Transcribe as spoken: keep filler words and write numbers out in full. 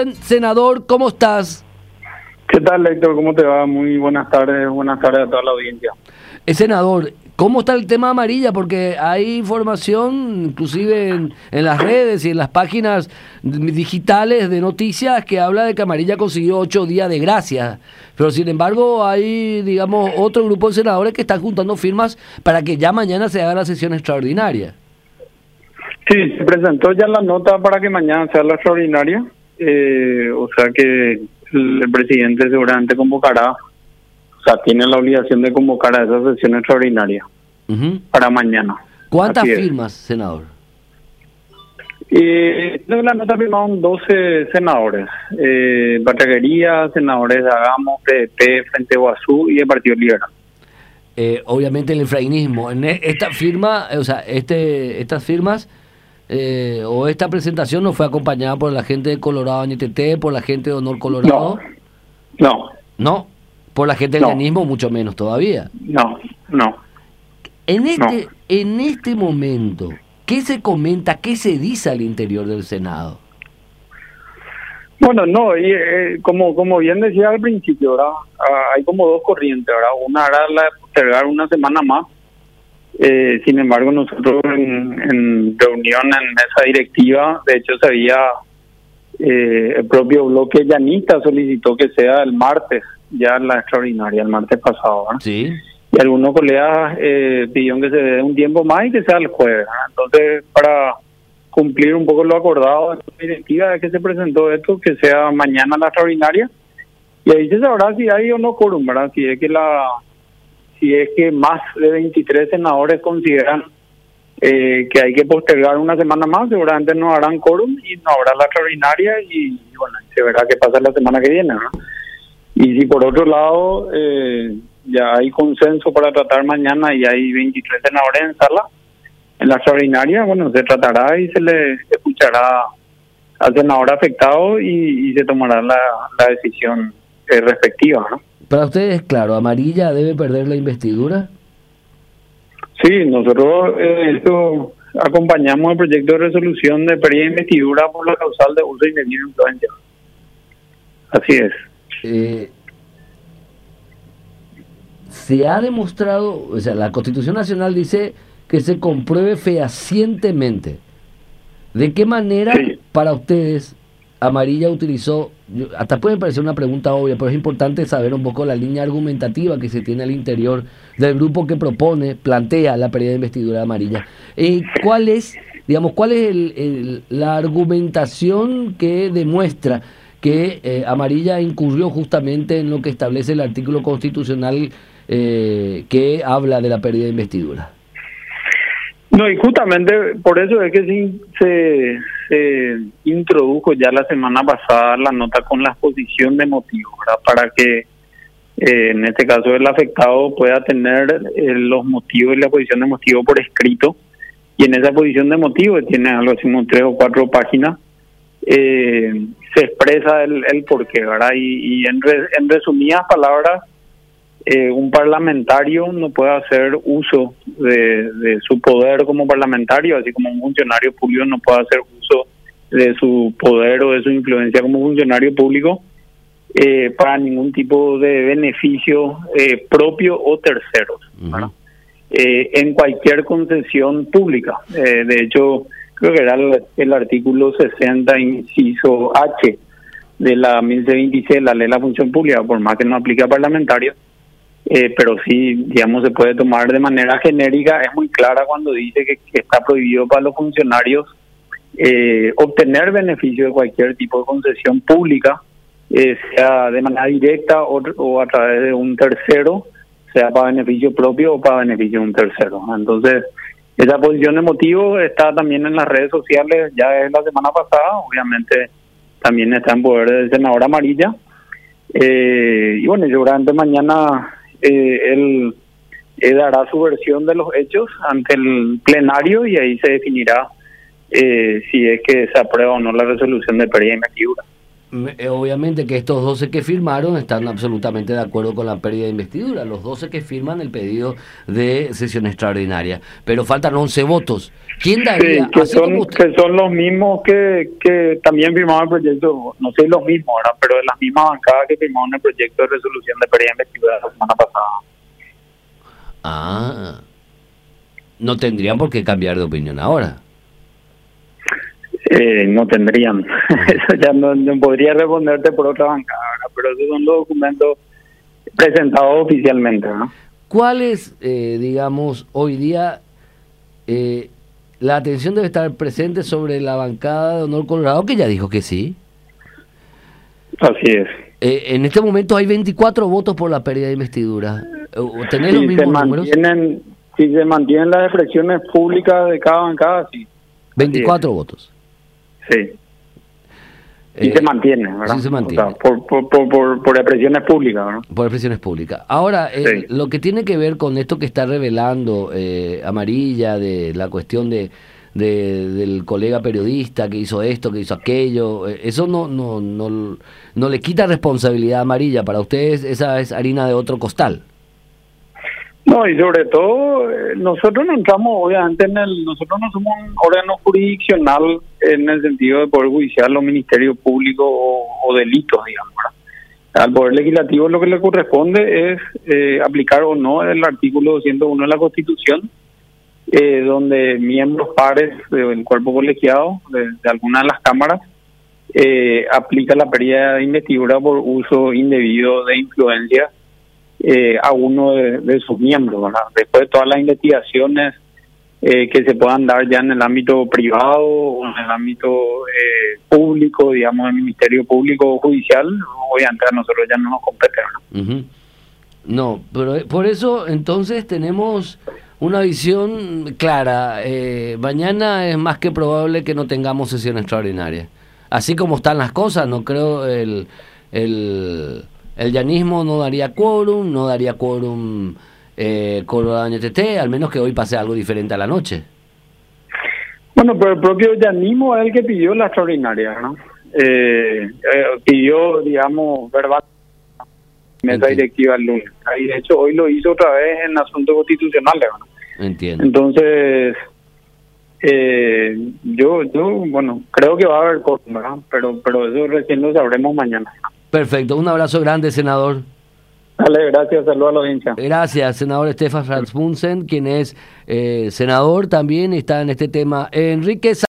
Senador, ¿cómo estás? ¿Qué tal, Héctor? ¿Cómo te va? Muy buenas tardes, buenas tardes a toda la audiencia. Eh, senador, ¿cómo está el tema Amarilla? Porque hay información, inclusive en, en las redes y en las páginas digitales de noticias, que habla de que Amarilla consiguió ocho días de gracia. Pero sin embargo hay, digamos, otro grupo de senadores que están juntando firmas para que ya mañana se haga la sesión extraordinaria. Sí, se presentó ya la nota para que mañana sea la extraordinaria. Eh, o sea que el, el presidente seguramente convocará, o sea, tiene la obligación de convocar a esa sesión extraordinaria uh-huh. para mañana. ¿Cuántas firmas, senador? Eh, en la nota firmaron doce senadores, eh, Batraguería, senadores de Agamos, P D P, Frente Guazú y el Partido Liberal. Eh, obviamente el efrainismo. En esta firma, o sea, este, estas firmas eh, o esta presentación no fue acompañada por la gente de Colorado N T T, por la gente de Honor Colorado. No, no. No, por la gente del efrainismo mucho menos todavía. No, no. En este, no. en este momento, ¿qué se comenta, qué se dice al interior del Senado? Bueno, no, y, eh, como como bien decía al principio, ¿verdad? Ah, hay como dos corrientes, ¿verdad? Una era la de postergar una semana más. Eh, sin embargo, nosotros en, en reunión en mesa directiva, de hecho se había, eh, el propio bloque llanista solicitó que sea el martes, ya la extraordinaria, el martes pasado, ¿verdad? Sí. Y algunos colegas eh, pidieron que se dé un tiempo más y que sea el jueves, ¿verdad? Entonces, para cumplir un poco lo acordado de la directiva de que se presentó esto, que sea mañana la extraordinaria, y ahí se sabrá si hay o no quórum, ¿verdad? Si es que la si es que más de veintitrés senadores consideran eh, que hay que postergar una semana más, seguramente no harán quórum y no habrá la extraordinaria y, y bueno, se verá qué pasa la semana que viene, ¿no? Y si por otro lado eh, ya hay consenso para tratar mañana y hay veintitrés senadores en sala, en la extraordinaria, bueno, se tratará y se le escuchará al senador afectado y, y se tomará la, la decisión eh, respectiva, ¿no? Para ustedes, claro, ¿Amarilla debe perder la investidura? Sí, nosotros eh, esto acompañamos el proyecto de resolución de pérdida de investidura por la causal de uso indebido de influencia. Así es. Eh, se ha demostrado, o sea, la Constitución Nacional dice que se compruebe fehacientemente. ¿De qué manera sí. para ustedes Amarilla utilizó, hasta puede parecer una pregunta obvia, pero es importante saber un poco la línea argumentativa que se tiene al interior del grupo que propone, plantea la pérdida de investidura de Amarilla? Eh, ¿Cuál es, digamos, cuál es el, el, la argumentación que demuestra que eh, Amarilla incurrió justamente en lo que establece el artículo constitucional eh, que habla de la pérdida de investidura? No, y justamente por eso es que se, se, se introdujo ya la semana pasada la nota con la exposición de motivos, ¿verdad? Para que eh, en este caso el afectado pueda tener eh, los motivos y la exposición de motivos por escrito, y en esa exposición de motivos, que tiene algo así como tres o cuatro páginas, eh, se expresa el, el porqué, ¿verdad? Y, y en, re, en resumidas palabras, Eh, un parlamentario no puede hacer uso de, de su poder como parlamentario, así como un funcionario público no puede hacer uso de su poder o de su influencia como funcionario público eh, para ningún tipo de beneficio eh, propio o terceros, ¿verdad? Uh-huh. Eh, en cualquier concesión pública. Eh, de hecho, creo que era el, el artículo sesenta, inciso H de la mil seiscientos veintiséis, la ley de la función pública, por más que no aplique a parlamentarios. Eh, pero sí, digamos, se puede tomar de manera genérica. Es muy clara cuando dice que, que está prohibido para los funcionarios eh, obtener beneficio de cualquier tipo de concesión pública, eh, sea de manera directa o, o a través de un tercero, sea para beneficio propio o para beneficio de un tercero. Entonces, esa posición de motivo está también en las redes sociales, ya es la semana pasada, obviamente también está en poder del senador Amarilla. Eh, y bueno, seguramente mañana Eh, él, él dará su versión de los hechos ante el plenario y ahí se definirá eh, si es que se aprueba o no la resolución de pérdida de investidura. obviamente que estos doce que firmaron están absolutamente de acuerdo con la pérdida de investidura, los doce que firman el pedido de sesión extraordinaria, pero faltan once votos. ¿Quién daría? Sí, que, son, usted... que son los mismos que, que también firmaron el proyecto, no sé los mismos, ¿verdad? Pero de las mismas bancadas que firmaron el proyecto de resolución de pérdida de investidura la semana pasada. Ah, no tendrían por qué cambiar de opinión ahora. Eh, no tendrían. Eso ya no, no podría responderte por otra bancada, ¿verdad? Pero esos son los documentos presentados oficialmente, ¿no? ¿Cuál es, eh, digamos, hoy día eh, la atención debe estar presente sobre la bancada de Honor Colorado, que ya dijo que sí? Así es. Eh, en este momento hay veinticuatro votos por la pérdida de investidura. ¿Tenés si los mismos se números? Si se mantienen las expresiones públicas de cada bancada, sí. veinticuatro votos. Sí. Y eh, se mantiene, ¿verdad? Sí se mantiene. O sea, por, por, por, por, por expresiones públicas, ¿verdad? Por expresiones públicas. Ahora, eh, sí. lo que tiene que ver con esto que está revelando eh, Amarilla, de la cuestión de, de del colega periodista que hizo esto, que hizo aquello, eh, eso no, no, no, no le quita responsabilidad a Amarilla. Para ustedes esa es harina de otro costal. No, y sobre todo, eh, nosotros no entramos, obviamente, en el, nosotros no somos un órgano jurisdiccional en el sentido de Poder Judicial o Ministerio Público o, o delitos, digamos, ¿verdad? Al Poder Legislativo lo que le corresponde es eh, aplicar o no el artículo doscientos uno de la Constitución, eh, donde miembros pares del cuerpo colegiado de, de alguna de las cámaras eh, aplica la pérdida de investidura por uso indebido de influencia Eh, a uno de, de sus miembros, ¿verdad? Después de todas las investigaciones eh, que se puedan dar ya en el ámbito privado o en el ámbito eh, público, digamos, el Ministerio Público o Judicial, obviamente a nosotros ya no nos compete, ¿no? Uh-huh. No, pero por eso entonces tenemos una visión clara. Eh, mañana es más que probable que no tengamos sesión extraordinaria. Así como están las cosas, no creo el... el El llanismo no daría quórum, no daría quórum eh, Colorado N T T, al menos que hoy pase algo diferente a la noche. Bueno, pero el propio llanismo es el que pidió la extraordinaria, ¿no? Eh, eh, pidió, digamos, verbal mesa directiva el lunes. Y de hecho hoy lo hizo otra vez en asuntos constitucionales, ¿no? Entiendo. Entonces, eh, yo, yo, bueno, creo que va a haber cosas, ¿verdad? Pero, pero eso recién lo sabremos mañana. Perfecto, un abrazo grande, senador. Dale, gracias, saludos a la audiencia. Gracias, senador Stefan Rasmussen, quien es eh, senador también, está en este tema. Enrique